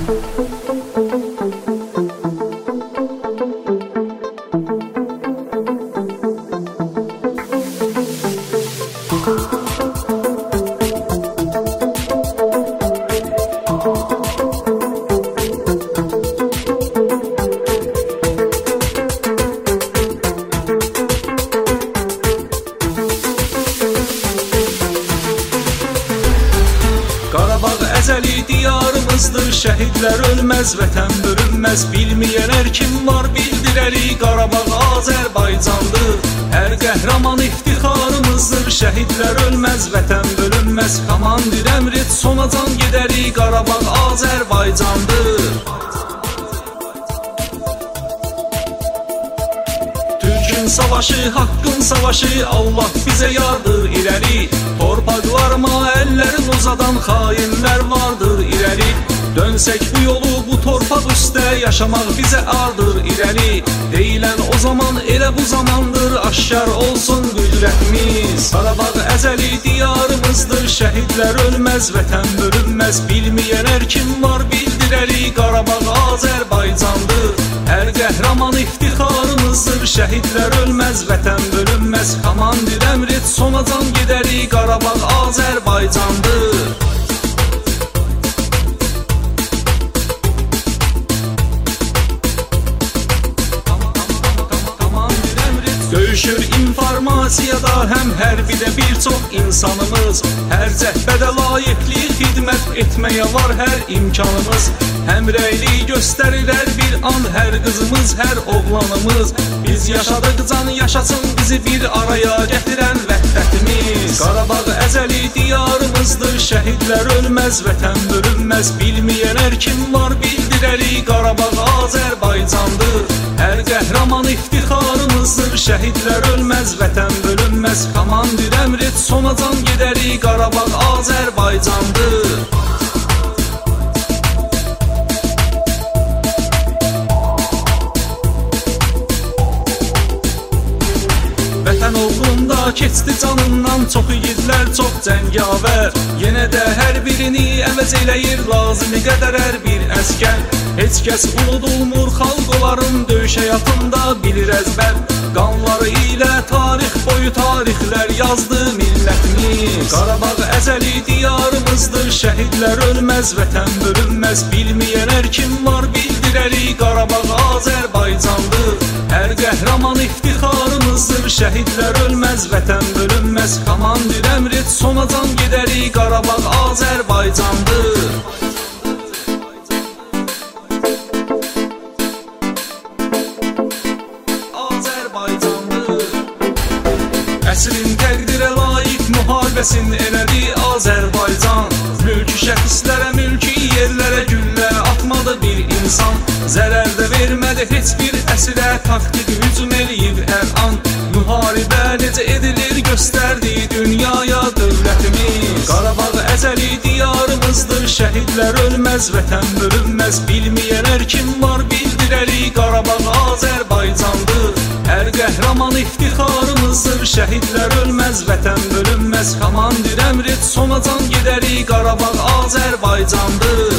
Qarabağ əzəli diyarımızdır, şəhidlər ölməz, vətən bölünməz. Bilməyənlər kim var bildirəli, Qarabağ Azərbaycandır. Hər qəhrəman iftixarımızdır, şəhidlər ölməz, vətən bölünməz. Komandir əmr et, sonacan gedəli, Qarabağ Azərbaycandır. Türkün savaşı, haqqın savaşı, Allah bizə yardır irəli. Torpaqlarıma əllərin uzadan xainlər vardır irəli. Dönsək bu yolu, bu torpaq üstə yaşamaq bizə ardır irəli. Deyilən o zaman elə bu zamandır, aşkar olsun qüdrətimiz. Qarabağ əzəli diyarımızdır, şəhidlər ölməz, vətən bölünməz. Bilməyənlər kim var bildirəli, Qarabağ Azərbaycandır. Hər qəhrəman iftixarımızdır, şəhidlər ölməz, vətən bölünməz. Komandir əmr et, sonacan gedəli, Qarabağ Azərbaycandır. Döyüşür informasiyada həm hərbidə bir çox insanımız. Hər cəhbədə layiqli xidmət etməyə var hər imkanımız. Həmrəylik göstərilər bir an hər qızımız, hər oğlanımız. Biz yaşadıq can yaşasın bizi bir araya gətirən vəhdətimiz. Qarabağ əzəli diyarımızdır, şəhidlər ölməz, vətən bölünməz. Bilməyənlər kim var bildirəli, Qarabağ Azərbaycandır. Hər qəhrəman iftixarımızdır, şəhidlər ölməz, vətən bölünməz. Komandir əmr et, sonacan gedəli, Qarabağ Azərbaycandır. Vətən uğrunda keçdi canından çox igidlər, çox cəngavər. Yenə də hər birini əvəz eləyir lazımi qədər hər bir əskər. Heç kəs unudulmur xalq onların döyüş həyatında bilir əzbər. Qanları ilə tarix boyu tarixlər yazdı millətimiz. Qarabağ əzəli diyarımızdır, şəhidlər ölməz, vətən bölünməz. Bilməyənlər kim var bildirəli, Qarabağ Azərbaycandır. Hər qəhrəman iftixarımızdır, şəhidlər ölməz, vətən bölünməz. Komandir əmr et, sonacan gedəli, Qarabağ Azərbaycandır. Əsrin təqdirə layiq müharibəsini elədi Azərbaycan. Mülki şəxslərə, mülki yerlərə güllə atmadı bir insan. Zərər də vermədi heç bir əsirə, taktik hücum eləyib hər an. Müharibə necə edilir göstərdi dünyaya dövlətimiz. Qarabağ əzəli diyarımızdır, şəhidlər ölməz, vətən bölünməz. Bilməyənlər kim var bildirəli, Qarabağ Azərbaycandır. Hər qəhrəman iftixarımızdır, şəhidlər ölməz, vətən bölünməz. Komandir əmr et, sonacan gedəli, Qarabağ Azərbaycandır.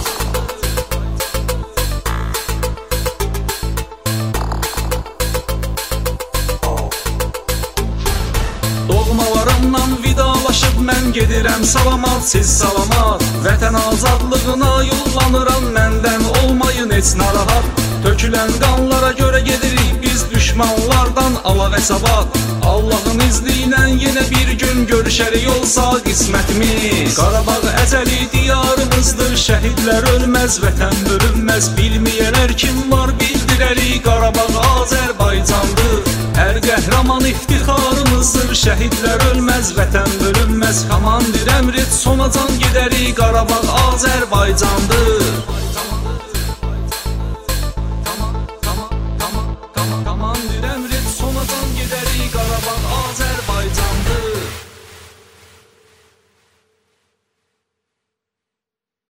Doğmalarımdan vidalaşıb mən gedirəm salamat, siz salamat. Vətən azadlığına yollanıram, məndən olmayın heç narahat. Tökülən qanlara görə gedirik biz düşmanlardan alaq hesabat. Allahın izni ilə yenə bir gün görüşərik olsa qismətimiz. Qarabağ əzəli diyarımızdır, şəhidlər ölməz, vətən bölünməz. Bilməyənlər kim var bildirəli, Qarabağ Azərbaycandır. Hər qəhrəman iftixarımızdır, şəhidlər ölməz, vətən bölünməz. Komandir əmr et, sonacan gedəli, Qarabağ Azərbaycandır.